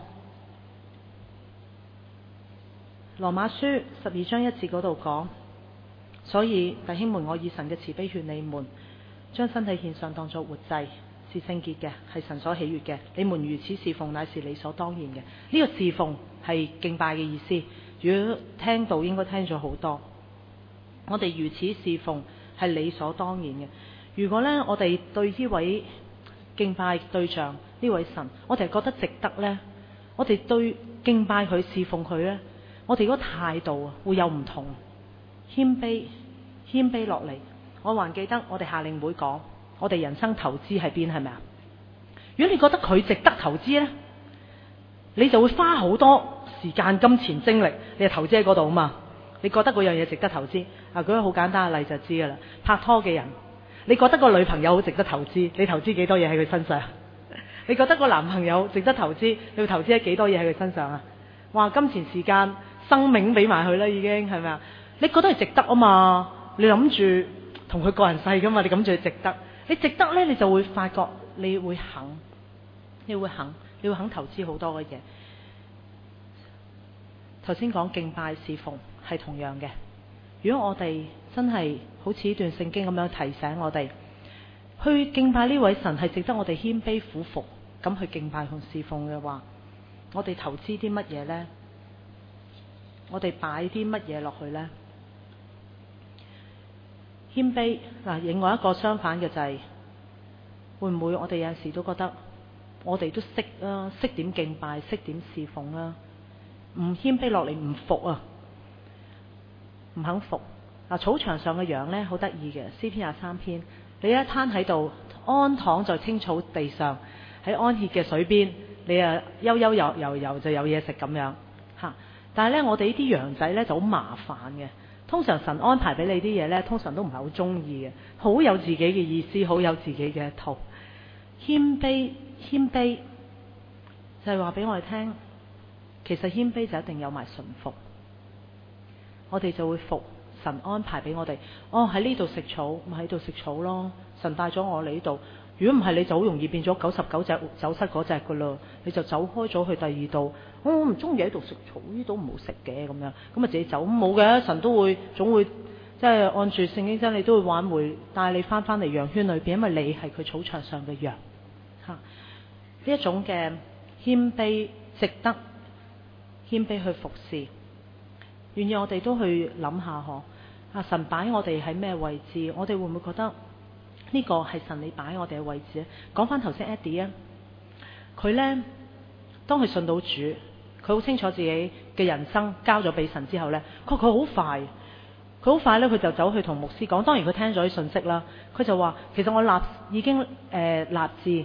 羅馬書12章1節嗰度講，所以弟兄們，我以神嘅慈悲勸你們，將身體獻上當作活祭，是聖潔嘅，係神所喜悅嘅。你們如此侍奉，乃是理所當然嘅。呢個侍奉係敬拜嘅意思。如果聽到應該聽咗好多。我哋如此侍奉係理所當然嘅。如果呢，我哋對呢位敬拜對象呢位神，我哋係覺得值得呢，我哋對敬拜佢侍奉佢呢，我哋嗰個態度會有唔同。謙卑落嚟。我還記得我哋夏令會講，我哋人生投資喺邊，係咪啊？如果你覺得佢值得投資呢，你就會花好多時間、金錢、精力，你就投資喺嗰度啊嘛。你覺得嗰樣嘢值得投資啊？舉個好簡單嘅例就知噶啦。拍拖嘅人，你覺得個女朋友好值得投資，你投資幾多嘢喺佢身上？你覺得個男朋友值得投資，你會投資幾多嘢喺佢身上啊？哇！金錢、時間、生命俾埋佢啦，已經係咪啊？你覺得係值得啊嘛？你諗住同佢過人世噶嘛？你諗住係值得，你值得呢，你就會發覺你會肯投資好多嘅嘢。頭先講敬拜侍奉係同樣嘅。如果我哋真係好似呢段聖經咁樣提醒我哋，去敬拜呢位神係值得我哋謙卑俯伏咁去敬拜同侍奉嘅話，我哋投資啲乜嘢呢？我哋擺啲乜嘢落去呢？謙卑嗱，另外一個相反嘅就係，會唔會我哋有陣時都覺得我哋都識啊，識點敬拜，識點侍奉啊，唔謙卑落嚟，唔服啊，唔肯服。草場上嘅羊呢，好得意嘅，詩篇23篇，你一攤喺度安躺在青草地上，喺安歇嘅水邊，你啊悠悠游就有嘢食咁樣吓。但係呢，我哋呢啲羊仔呢就好麻煩嘅。通常神安排俾你啲嘢呢，通常都唔係好中意嘅，好有自己嘅意思，好有自己嘅一套。謙卑就係話俾我哋聽，其實謙卑就一定有埋順服，我哋就會服神安排俾我哋。喺呢度食草，咪喺度食草咯。神帶咗我嚟呢度，如果唔係，你就好容易變咗99隻走失嗰隻噶啦，你就走開咗去第二度。我唔中意喺度食草，呢度唔好食嘅咁樣，咁啊自己走。冇嘅，神都會總會即係按住聖經真理都會挽回，帶你翻嚟羊圈裏邊，因為你係佢草場上嘅羊。呢一種嘅謙卑，值得謙卑去服侍。願意我哋都去諗下神擺我哋喺咩位置，我哋會唔會覺得呢個係神你擺我哋嘅位置咧？講翻頭先 Eddie 啊，佢呢，當佢信到主，佢好清楚自己嘅人生交咗俾神之後呢，佢好快呢，佢就走去同牧師講。當然佢聽咗啲信息啦，佢就話其實我已經立志，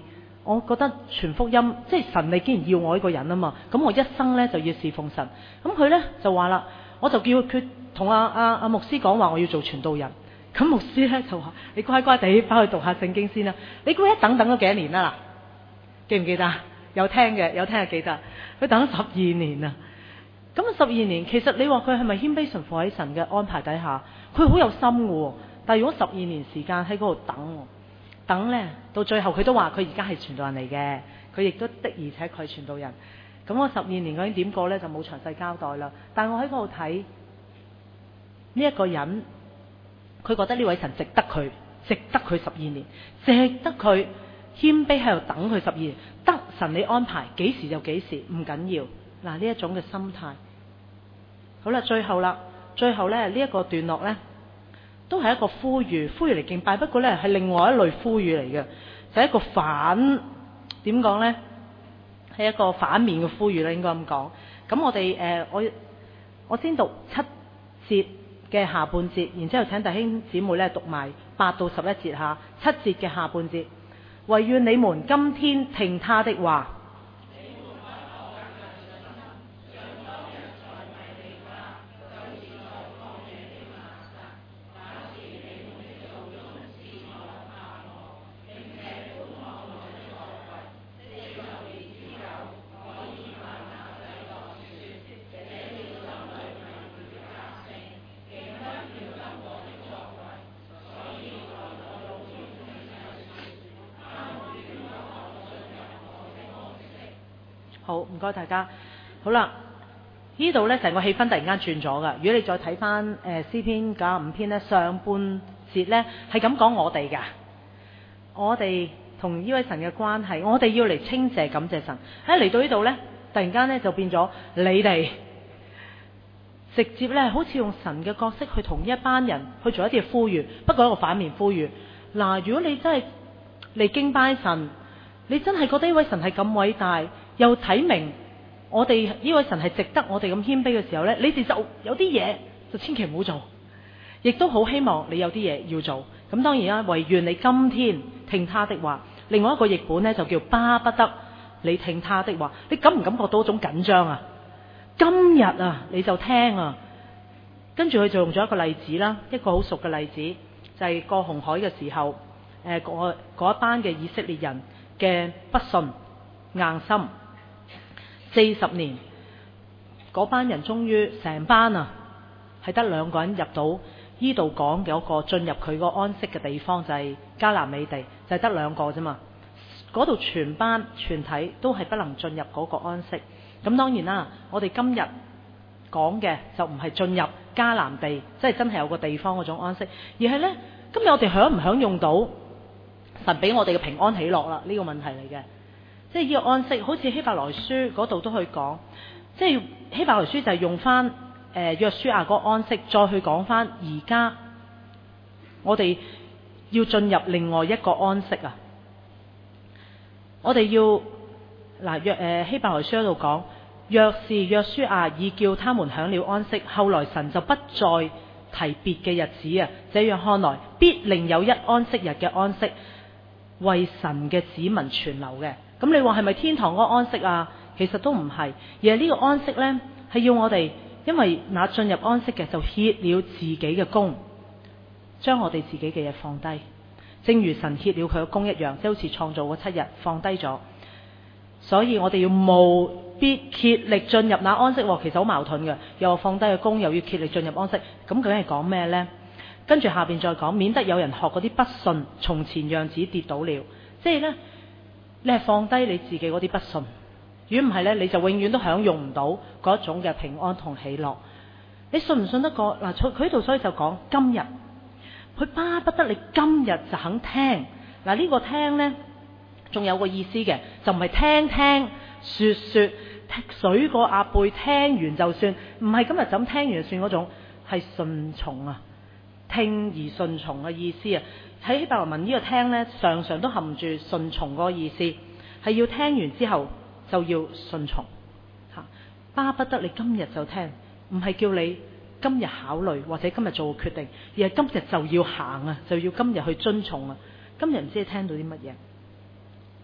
我覺得傳福音，即係神你既然要我呢個人啊嘛，咁我一生呢就要侍奉神。咁佢呢就話啦，我就叫佢同阿牧師講話，我要做傳道人。咁牧師呢就話：你乖乖地翻去讀下聖經先啦。你估一等咗幾多年啦？嗱，記唔記得？有聽嘅，有聽就記得。佢等咗12年啊！咁12年，其實你話佢係咪謙卑順服喺神嘅安排底下？佢好有心嘅喎。但係如果12年時間喺嗰度等呢，到最後佢都話佢而家係傳道人嚟嘅，佢亦都的而且確係傳道人。咁我12年究竟點過呢？就冇詳細交代啦。但係我喺嗰度睇呢一個人，佢覺得呢位神值得佢12年，值得佢謙卑喺度等佢12年，得神你安排幾時就幾時，唔緊要。嗱，呢一種嘅心態。好啦，最後呢，呢一個段落呢，都係一個呼籲嚟敬拜，不過呢係另外一類呼籲嚟嘅，就係一個點講呢？係一個反面嘅呼籲啦，應該咁講。咁我哋我先讀7節嘅下半節，然之後請弟兄姊妹呢讀埋8到11節下7節嘅下半節。惟願你們今天聽他的話。好，唔該大家。好啦，呢度呢成個氣氛突然間轉咗噶。如果你再睇翻詩篇95篇呢，上半節呢係咁講我哋噶，我哋同呢位神嘅關係，我哋要嚟稱謝感謝神。嚟到呢度呢，突然間呢就變咗你哋直接呢，好似用神嘅角色去同一班人去做一啲呼籲，不過一個反面呼籲。嗱，如果你真係嚟敬拜神，你真係覺得呢位神係咁偉大，又睇明我哋呢位神係值得我哋咁謙卑嘅時候呢，你哋就有啲嘢就千祈唔好做，亦都好希望你有啲嘢要做。咁當然啦，惟願你今天聽他的話。另外一個譯本呢，就叫巴不得你聽他的話。你感唔感覺到一種緊張啊？今日啊你就聽啊。跟住佢就用咗一個例子啦，一個好熟嘅例子，就係過紅海嘅時候，嗰一班嘅以色列人嘅不信硬心，40年嗰班人終於成班啊，係得2個人入到呢度講嘅嗰個進入佢個安息嘅地方，就係迦南美地，就係得2個啫嘛。嗰度全體都係不能進入嗰個安息。咁當然啦，我哋今日講嘅就唔係進入迦南地，即係真係有個地方嗰種安息，而係呢，今日我哋享唔享用到神俾我哋嘅平安喜樂啦？呢個問題嚟嘅。即係呢個安息，好似希伯來書嗰度都去講，即係希伯來書就係用翻約書亞嗰個安息，再去講翻而家我哋要進入另外一個安息啊！我哋要希伯來書嗰度講，若是約書亞已叫他們享了安息，後來神就不再提別嘅日子啊！這樣看來，必另有一安息日嘅安息，為神嘅子民存留嘅。咁你話係咪天堂嗰個安息啊？其實都唔係，而係呢個安息呢，係要我哋，因為那進入安息嘅就歇了自己嘅工，將我哋自己嘅嘢放低，正如神歇了佢嘅工一樣，即係好似創造嗰7日放低咗。所以我哋要務必竭力進入那安息。其實好矛盾嘅，又放低個工，又要竭力進入安息。咁究竟係講咩呢？跟住下邊再講，免得有人學嗰啲不信，從前樣子跌倒了。即係呢，你係放低你自己嗰啲不信，如果唔係呢，你就永遠都享用唔到嗰種嘅平安同喜樂。你信唔信得過？嗱，佢呢度所以就講今日，佢巴不得你今日就肯聽。嗱，呢個聽呢，仲有個意思嘅，就唔係聽聽說說水過鴨背，聽完就算，唔係今日就咁聽完就算嗰種，係順從啊，聽而順從嘅意思啊。喺希伯來文呢個聽呢，常常都含住順從嗰個意思，係要聽完之後就要順從吓。巴不得你今日就聽，唔係叫你今日考慮或者今日做決定，而係今日就要行啊，就要今日去遵從啊。今日唔知你聽到啲乜嘢？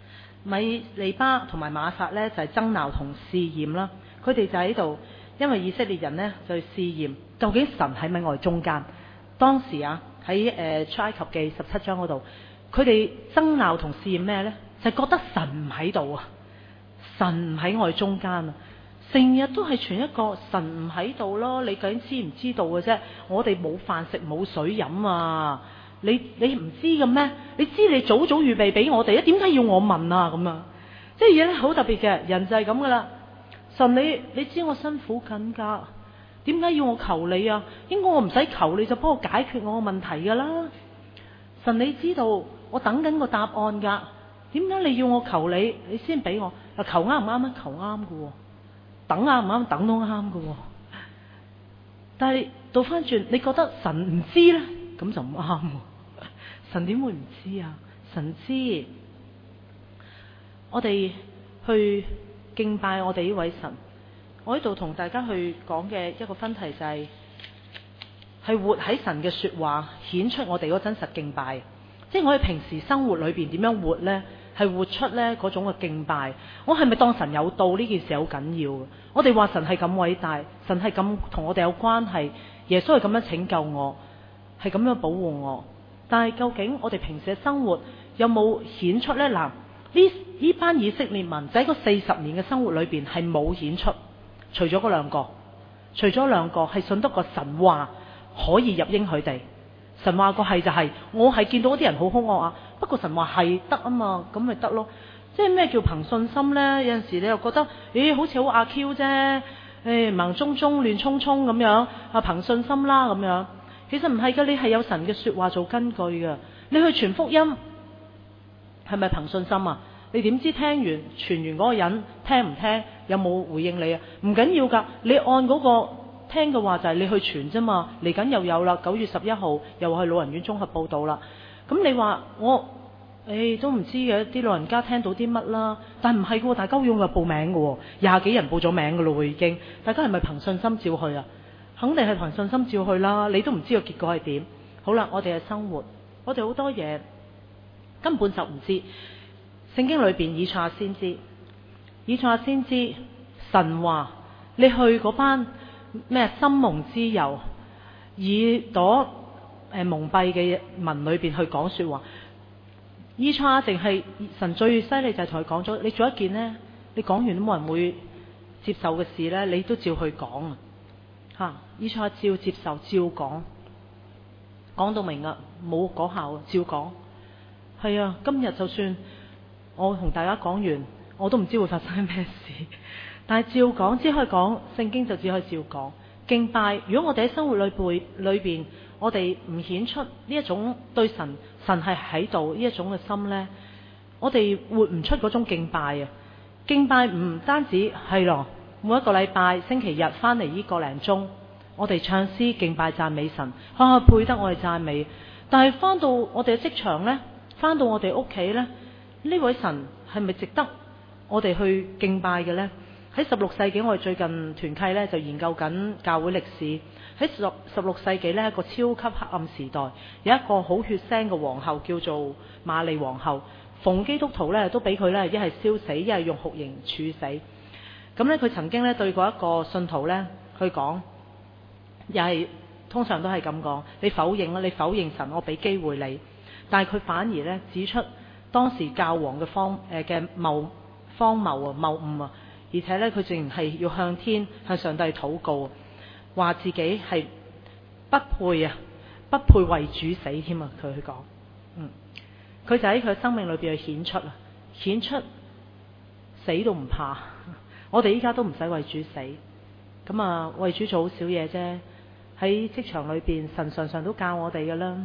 米利巴同埋瑪撒呢，就係爭鬧同試驗啦。佢哋就喺度，因為以色列人呢，就去試驗究竟神喺咪我哋中間。當時啊喺出埃及記17章嗰度，佢哋爭鬧同試驗咩呢？就係覺得神唔喺度啊，神唔喺我哋中間啊，成日都係傳一個神唔喺度咯。你究竟知唔知道嘅啫？我哋冇飯食冇水飲啊！你唔知嘅咩？你知你早早預備俾我哋啊？點解要我問啊？咁啊，即係嘢咧好特別嘅，人就係咁噶啦。神你知我辛苦緊㗎，點解要我求你啊？應該我唔使求你就幫我解決我個問題㗎啦。神你知道我等緊個答案㗎，點解你要我求你，你先俾我？求啱唔啱啊？求啱㗎喎，等啱唔啱？等都啱㗎喎。但係倒翻轉，你覺得神唔知咧，咁就唔啱喎。神點會唔知啊？神知。我哋去敬拜我哋呢位神。我喺度同大家去講嘅一個分題就係活喺神嘅說話，顯出我哋嗰真實敬拜。即係我哋平時生活裏邊點樣活呢？係活出呢嗰種嘅敬拜。我係咪當神有道呢件事好緊要？我哋話神係咁偉大，神係咁同我哋有關係，耶穌係咁樣拯救我，係咁樣保護我。但係究竟我哋平時嘅生活有冇顯出呢？嗱，呢班以色列民就喺個40年嘅生活裏邊係冇顯出，除咗嗰兩個，係信得過神話可以入應許地。神話個係就係，我係見到啲人好兇惡啊，不過神話係得啊嘛，咁咪得咯。即係咩叫憑信心呢？有陣時你又覺得，好似好阿 Q 啫，盲中中亂衝衝咁樣啊，憑信心啦咁樣。其實唔係噶，你係有神嘅說話做根據噶。你去傳福音係咪憑信心啊？你點知聽完傳完嗰個人聽唔聽，有冇回應你啊？唔緊要噶，你按嗰個聽嘅話就係你去傳啫嘛。嚟緊又有啦，9月11號又去老人院綜合報道啦。咁你話我都唔知嘅，啲老人家聽到啲乜啦？但唔係噶，大家好踴躍報名噶，20幾人報咗名噶咯，已經。大家係咪憑信心照去啊？肯定係憑信心照去啦。你都唔知個結果係點。好啦，我哋嘅生活，我哋好多嘢根本就唔知。聖經裏邊以賽亞先知神話，你去嗰班咩心蒙脂油耳朵蒙蔽嘅民裏邊去講說話。以賽亞淨係神最犀利就係同佢講咗，你做一件呢，你講完都冇人會接受嘅事呢，你都照去講啊！以賽亞照接受，照講到明啊，冇果效，照講。係啊，今日就算我同大家講完，我都唔知會發生咩事，但係照講，只可以講聖經就只可以照講。敬拜，如果我哋喺生活裏邊，我哋唔顯出呢一種對神係喺度呢一種嘅心呢，我哋活唔出嗰種敬拜啊！敬拜唔單止係咯，每一個禮拜星期日翻嚟呢個零鐘，我哋唱詩敬拜讚美神，配得我哋讚美。但係翻到我哋嘅職場呢，翻到我哋屋企呢，呢位神係咪值得我哋去敬拜嘅呢？喺16世紀，我哋最近團契呢就研究緊教會歷史。喺16世紀呢，一個超級黑暗時代，有一個好血腥嘅皇后叫做瑪利皇后，逢基督徒呢都俾佢呢一係燒死，一係用酷刑處死。咁呢，佢曾經呢對過一個信徒呢去講，又係通常都係咁講，你否認啦，你否認神，我俾機會你。但係佢反而呢指出當時教皇嘅荒謬謬誤啊！而且呢，佢竟然係要向上帝禱告，話自己係不配為主死添啊！佢講，佢就喺佢生命裏邊去顯出死都唔怕。我哋依家都唔使為主死，咁啊為主做好少嘢啫。喺職場裏邊，神常常都教我哋㗎啦。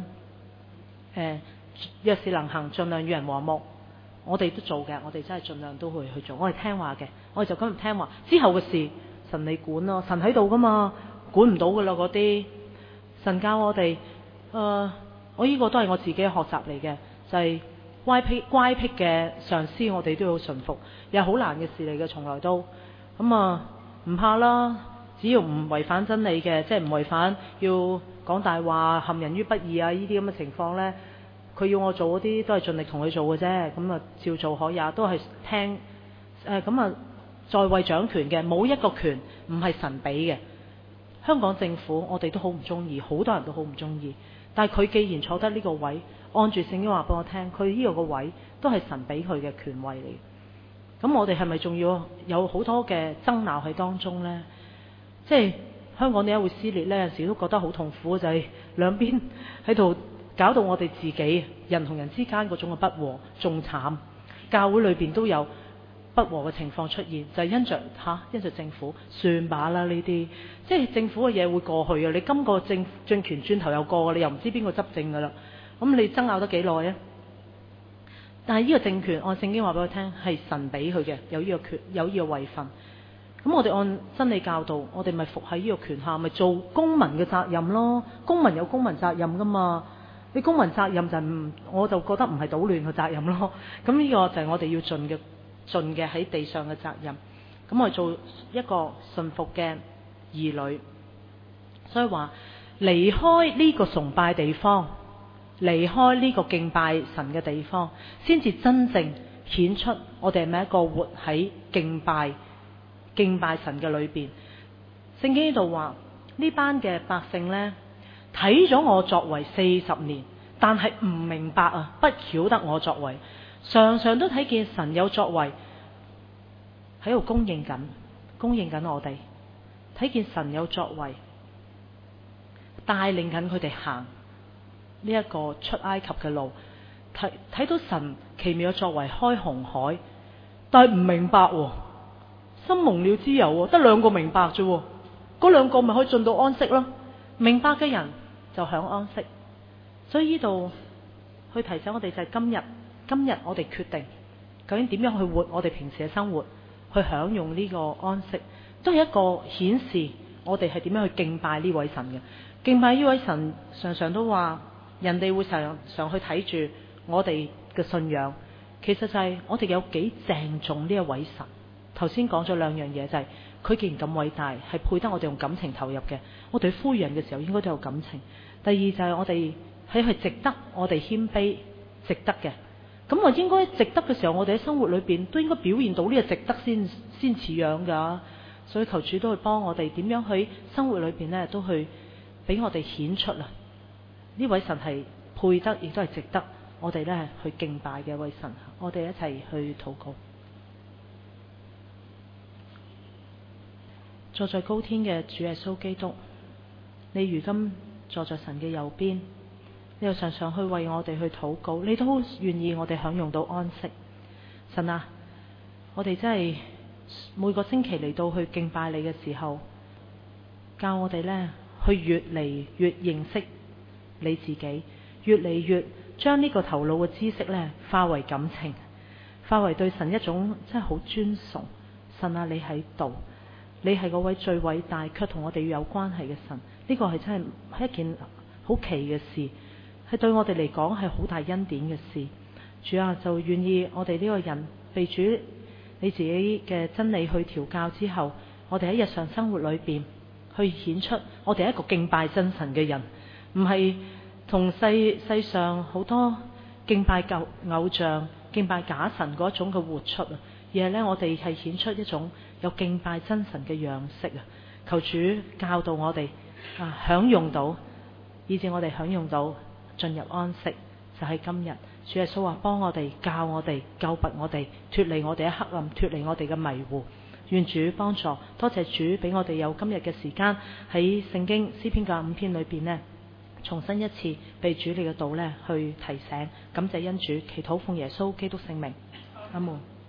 若是能行，盡量與人和睦。我哋都做嘅，我哋真係盡量都會去做。我哋聽話嘅，我哋就咁唔聽話。之後嘅事，神你管咯，神喺度噶嘛，管唔到噶啦嗰啲。神教我哋，我呢個都係我自己嘅學習嚟嘅，就係乖僻嘅上司，我哋都要順服，又好難嘅事嚟嘅，從來都咁啊，唔怕啦，只要唔違反真理嘅，即係唔違反要講大話、陷人於不義啊呢啲咁嘅情況呢。 佢要我做嗰啲都係盡力同佢做嘅啫，咁啊照做可也，都係聽咁啊在位掌權嘅冇一個權唔係神俾嘅。香港政府我哋都好唔中意，好多人都好唔中意，但係佢既然坐得呢個位，按住聖經話俾我聽，佢呢個位都係神俾佢嘅權位嚟。咁我哋係咪仲要有好多嘅爭拗喺當中呢？即係香港點解會撕裂呢？有時都覺得好痛苦，就係兩邊喺度搞到我哋自己人同人之間嗰種嘅不和仲慘。教會裏邊都有不和嘅情況出現，就係因着政府算把啦呢啲，即係政府嘅嘢會過去嘅。你今個政權轉頭又過，你又唔知邊個執政噶啦。咁你爭拗得幾耐啊？但係呢個政權按聖經話俾我聽係神俾佢嘅，有呢個權，有呢個位份。咁我哋按真理教導，我哋咪服喺呢個權下，咪做公民嘅責任咯。公民有公民責任噶嘛？你公民責任就我就覺得唔係搗亂嘅責任咯。咁呢個就係我哋要盡嘅喺地上嘅責任。咁我做一個順服嘅兒女，所以話離開呢個崇拜地方，離開呢個敬拜神嘅地方，先至真正顯出我哋係咪一個活喺敬拜神嘅裏邊。聖經呢度話呢班嘅百姓呢，睇咗我作為40年，但係唔明白啊，不曉得我作為，常常都睇見神有作為喺度供應緊我哋，睇見神有作為帶領緊佢哋行呢一個出埃及嘅路，睇到神奇妙嘅作為開紅海，但係唔明白喎。心蒙了脂油，得2個明白啫，嗰2個咪可以進到安息咯。明白嘅人就享安息。所以呢度去提醒我哋就係今日我哋決定究竟點樣去活我哋平時嘅生活，去享用呢個安息，都係一個顯示我哋係點樣去敬拜呢位神嘅。敬拜呢位神，常常都話人哋會常去睇住我哋嘅信仰，其實就係我哋有幾鄭重呢一位神。頭先講咗2樣嘢，就係佢既然咁偉大，係配得我哋用感情投入嘅。我哋呼籲人嘅時候應該都有感情。第二就係我哋係值得我哋謙卑，值得嘅。咁我應該值得嘅時候，我哋喺生活裏邊都應該表現到呢個值得先似樣噶。所以求主都去幫我哋點樣喺生活裏邊呢，都去俾我哋顯出啊呢位神係配得，亦都係值得我哋呢去敬拜嘅一位神。我哋一齊去禱告。坐在高天嘅主耶穌基督，你如今坐在神嘅右邊，你又常常去為我哋去禱告，你都好願意我哋享用到安息。神啊，我哋真係每個星期嚟到去敬拜你嘅時候，教我哋呢去越嚟越認識你自己，越嚟越將呢個頭腦嘅知識呢化為感情，化為對神一種真係好尊崇。神啊，你喺度。你係嗰位最偉大卻同我哋要有關係嘅神，呢個係真係一件好奇嘅事，係對我哋嚟講係好大恩典嘅事。主啊，就願意我哋呢個人被主你自己嘅真理去調教之後，我哋喺日常生活裏邊去顯出我哋係一個敬拜真神嘅人，唔係同世上好多敬拜偶像、敬拜假神嗰種嘅活出啊，而係呢，我哋係顯出一種有敬拜真神嘅樣式啊！求主教導我哋享用到，以致我哋享用到進入安息。就係今日，主耶穌話幫我哋、教我哋、救拔我哋，脫離我哋嘅黑暗，脫離我哋嘅迷糊。願主幫助，多謝主俾我哋有今日嘅時間喺聖經詩篇95篇裏邊呢，重新一次被主你嘅道呢去提醒。感謝恩主，祈禱奉耶穌基督聖名，阿門。